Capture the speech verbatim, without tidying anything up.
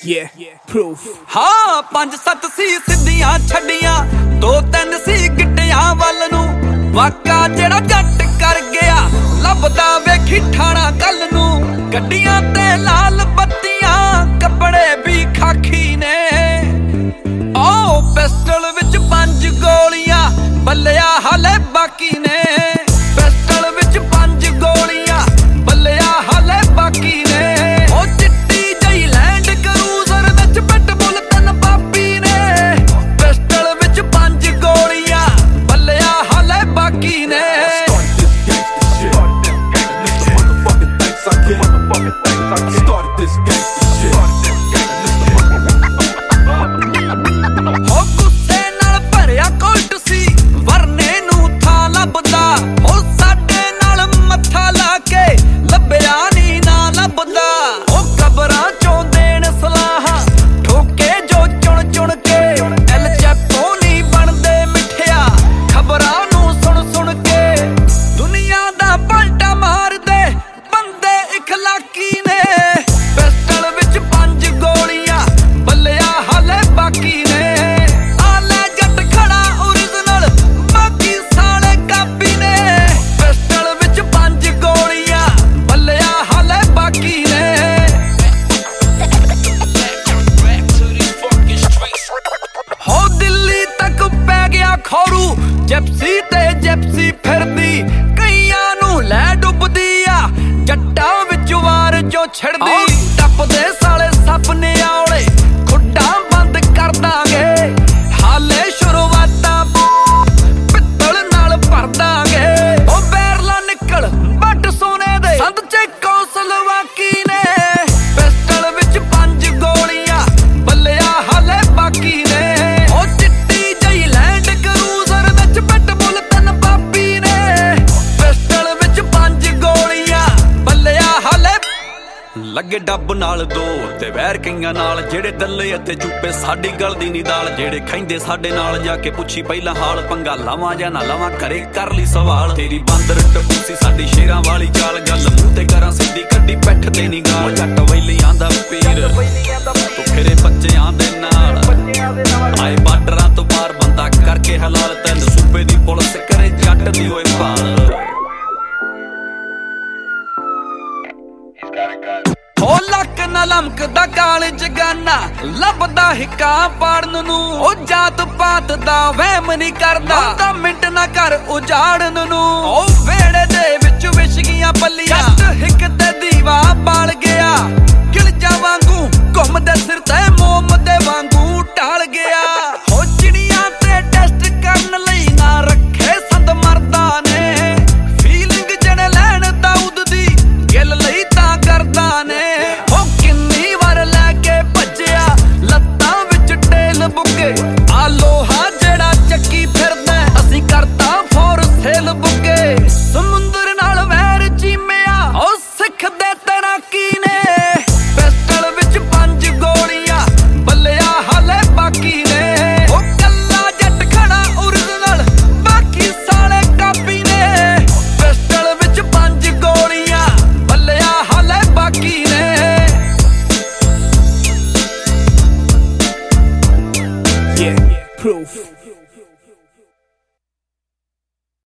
Yeah, proof. ਹਾਂ ਪੰਜ ਸੱਤ ਸੀ ਸਿੱਧੀਆਂ ਛੱਡੀਆਂ, ਦੋ ਤਿੰਨ ਸੀ ਗਿੱਟਿਆਂ ਵੱਲ ਨੂੰ। ਵਾਕਾ ਜਿਹੜਾ ਜੱਟ ਕਰ ਗਿਆ, ਲੱਭਦਾ ਵੇਖੀ ਠਾਣਾ ਕੱਲ ਨੂੰ। ਗੱਡੀਆਂ ਤੇ ਲਾਲ ਬੱਤੀਆਂ, ਕੱਪੜੇ ਵੀ ਖਾਖੀ ਨੇ। ਓ ਪਿਸਟਲ ਵਿੱਚ ਪੰਜ ਗੋਲੀਆਂ, ਬੱਲਿਆ ਹਾਲੇ ਬਾਕੀ ਨੇ। ਪਿਸਟਲ ਵਿੱਚ ਪੰਜ ਗੋਲੀਆਂ, ਬੱਲਿਆ ਹਾਲੇ ਬਾਕੀ ਨੇ। ਉਹ ਚਿੱਟੀ ਜਈ ਲੈਂਡ ਕਰੂਜ਼ਰ ਵਿੱਚ ਪਿਟਬੁਲ ਤਨ ਬਾਪੀ ਨੇ। ਪਿਸਟਲ ਵਿੱਚ ਪੰਜ ਗੋਲੀਆਂ, ਬੱਲਿਆ ਹਾਲੇ ਬਾਕੀ ਨੇ। Started this gangsta shit. ਹੋ ਗੁੱਸੇ ਨਾਲ ਭਰਿਆ ਕੋਲਟ ਸੀ, ਵਰਨੇ ਨੂੰ ਥਾਂ ਲੱਭਦਾ। ਉਹ ਸਾਡੇ ਨਾਲ ਮੱਥਾ ਲਾ ਕੇ ਲੱਭਿਆ ਨੀ ਨਾ ਲੱਭਦਾ। ਉਹ ਕਬਰਾਂ ਚੋਂ ਦੇਣ ਸਲਾਹਾਂ, ਠੋਕੇ ਜੋ ਚੁਣ ਚੁਣ ਕੇ। ਐਲ ਚੈਪੋ ਨੀ ਬਣਦੇ ਮਿੱਠਿਆ, ਖਬਰਾਂ ਨੂੰ ਸੁਣ ਸੁਣ ਕੇ। ਦੁਨੀਆ ਦਾ ਪਲਟਾ ਮਾਰਦੇ ਬੰਦੇ ਇਖਲਾਕੀ ਨੇ। ਪਿਸਟਲ ਵਿੱਚ ਪੰਜ ਗੋਲੀਆਂ, ਬੱਲਿਆ ਹਾਲੇ ਬਾਕੀ ਨੇ। ਆਲੇ ਜੱਟ ਖੜਾ ਓਰੀਜਨਲ, ਬਾਕੀ ਸਾਲੇ ਕਾਪੀ ਨੇ। ਪਿਸਟਲ ਵਿੱਚ ਪੰਜ ਗੋਲੀਆਂ, ਬੱਲਿਆ ਹਾਲੇ ਬਾਕੀ ਨੇ। ਹੋ ਦਿੱਲੀ ਤੱਕ ਪੈ ਗਿਆ ਖੌਰੂ, ਜਿਪਸੀ ਤੇ ਜਿਪਸੀ ਫਿਰਦੀ। ਕਈਆਂ ਨੂੰ ਲੈ ਡੁੱਬਦੀ ਆ, ਜੱਟਾਂ ਵਿੱਚ ਵਾਰ ਜੋ ਛਿੜਦੀ। ਟੱਪਦੇ ਸਾਲੇ ਸਪਨੇ ਆਉਲੇ, ਖੁੱਡਾਂ ਬੰਦ ਕਰ ਦਾਂਗੇ। ਹਾਲੇ ਸ਼ੁਰੂਆਤਾਂ ਪਿੱਤਲ ਨਾਲ ਭਰ ਦਾਂਗੇ। ਉਹ ਬੈਰਲਾ ਨਿਕਲ ਬੱਟ ਸੋਨੇ ਦੇ, ਸੰਦ ਚ ਕੌਂਸਲ ਵਾਕੀ ਨੇ। ਪਿਸਟਲ ਵਿੱਚ ਪੰਜ ਗੋਲੀਆਂ, ਬੱਲਿਆ ਹਾਲੇ ਬਾਕੀ ਨੇ। ਉਹ ਚਿੱਟੀ ਜਈ ਲੈਂਡ ਕਰੂਜ਼ਰ ਵਿੱਚ ਪਿਟਬੁਲ ਤਨ ਬਾਪੀ ਨੇ। ਪਿਸਟਲ ਵਿੱਚ ਪੰਜ ਗੋਲੀਆਂ, ਬੱਲਿਆ ਹਾਲੇ। ਲੱਗੇ ਡੱਬ ਨਾਲ ਦੋ ਤੇ ਵੈਰ ਕਈਆਂ ਨਾਲ, ਜਿਹੜੇ ਦੱਲੇ ਅਤੇ ਚੁੱਪੇ ਸਾਡੀ ਗਲਦੀ ਨੀ ਦਾਲ। ਜਿਹੜੇ ਖੈਂਦੇ ਸਾਡੇ ਨਾਲ ਜਾ ਕੇ ਪੁੱਛੀ ਪਹਿਲਾਂ ਹਾਲ, ਪੰਗਾ ਲਾਵਾਂ ਜਾਂ ਨਾ ਲਾਵਾਂ ਘਰੇ ਕਰ ਲਈ ਸਵਾਲ। ਤੇਰੀ ਬਾਂਦਰ ਟੱਪੂ ਸੀ ਸਾਡੀ ਸ਼ੇਰਾਂ ਵਾਲੀ ਚਾਲ, ਗੱਲ ਮੂੰਹ ਤੇ ਕਰਾਂ ਸਿੱਧੀ ਕੱਢੀ ਪਿੱਠ ਤੇ ਨੀ ਗਾਲ। ਜੱਟ ਵੈਲੀਆਂ ਦਾ ਪੀਰ ਤੂੰ ਫਿਰੇ ਬੱਚਿਆਂ ਦੇ ਨਾਲ, ਆਏ ਬਾਰਡਰਾਂ ਤੋਂ ਪਾਰ ਬੰਦਾ ਕਰਕੇ ਹਲਾਲ। ਤੈਨੂੰ ਸੂਬੇ ਦੀ ਪੁਲਿਸ ਕਰੇ ਜੱਟ ਦੀ ਓਏ ਭਾਲ। ਹੋ ਲੱਕ ਨਾ ਲਮਕਦਾ ਕਾਲਜ ਗਾਨਾ, ਲੱਭਦਾ ਹਿੱਕਾਂ ਪਾੜਨ ਨੂੰ। ਉਹ ਜਾਤ ਪਾਤ ਦਾ ਵਹਿਮ ਨੀ ਕਰਦਾ, ਅੱਧਾ ਮਿੰਟ ਨਾ ਕਰ ਉਜਾੜਨ ਨੂੰ। ਉਹ ਵੇੜੇ ਦੇ ਵਿੱਚ ਵਿਛ ਗਈਆਂ ਪੱਲੀਆਂ, ਜੱਟ ਹਿੱਕ ਤੇ ਦੀਵਾ ਬਾਲ ਗਿਆ। ਗਿਲਜਾ ਵਾਂਗੂ ਘੁੰਮਦੇ ਸਿਰ ਤੇ ਮੋਮ